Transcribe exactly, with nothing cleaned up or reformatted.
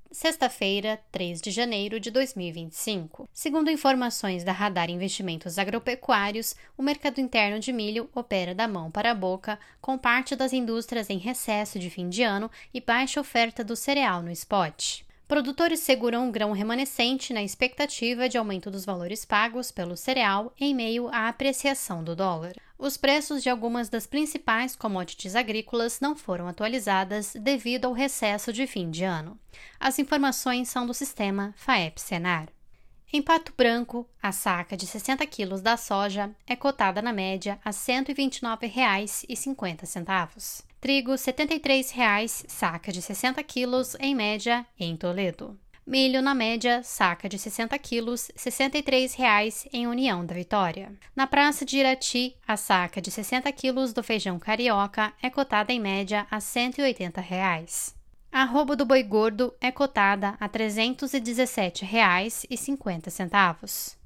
Sexta-feira, três de janeiro de dois mil e vinte e cinco. Segundo informações da Radar Investimentos Agropecuários, o mercado interno de milho opera da mão para a boca, com parte das indústrias em recesso de fim de ano e baixa oferta do cereal no spot. Produtores seguram o grão remanescente na expectativa de aumento dos valores pagos pelo cereal em meio à apreciação do dólar. Os preços de algumas das principais commodities agrícolas não foram atualizadas devido ao recesso de fim de ano. As informações são do sistema FAEP-Senar. Em Pato Branco, a saca de sessenta quilos da soja é cotada na média a cento e vinte e nove reais e cinquenta centavos. Trigo, setenta e três reais, saca de sessenta quilos, em média, em Toledo. Milho, na média, saca de sessenta quilos, sessenta e três reais, em União da Vitória. Na Praça de Irati, a saca de sessenta quilos do feijão carioca é cotada em média a cento e oitenta reais. A arroba do boi gordo é cotada a trezentos e dezessete reais e cinquenta centavos.